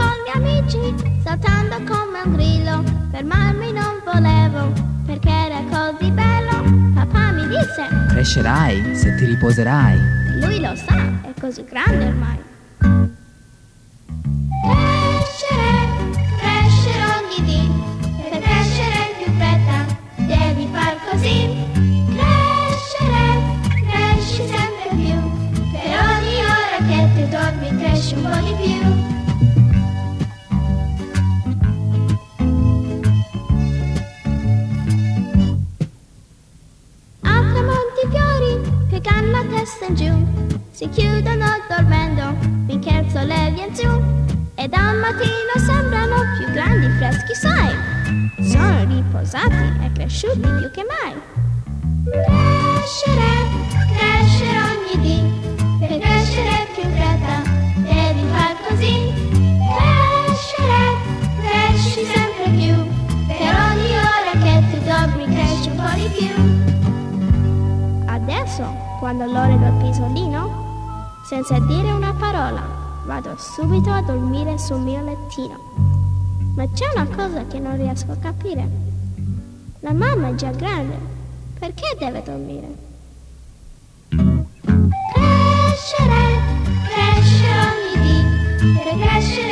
con gli amici, saltando come un grillo. Fermarmi non volevo, perché era così bello. Papà mi disse: crescerai se ti riposerai. Lui lo sa, è così grande ormai. Crescere ogni dì, per crescere più fretta, devi far così. Cresci sempre più, per ogni ora che tu dormi cresci un po' di più. Al tramonto i fiori piegano la testa in giù, si chiudono dormendo finché il sole viene su, e dal mattino sembrano più grandi e freschi, sai. Sono riposati e cresciuti più che mai. Crescere ogni dì, per crescere più in fretta, devi far così. Cresci sempre più, per ogni ora che tu dormi cresci un po' di più. Adesso, quando l'ora del pisolino, senza dire una parola, vado subito a dormire sul mio lettino. Ma c'è una cosa che non riesco a capire. La mamma è già grande, perché deve dormire? Crescere ogni dì, per crescere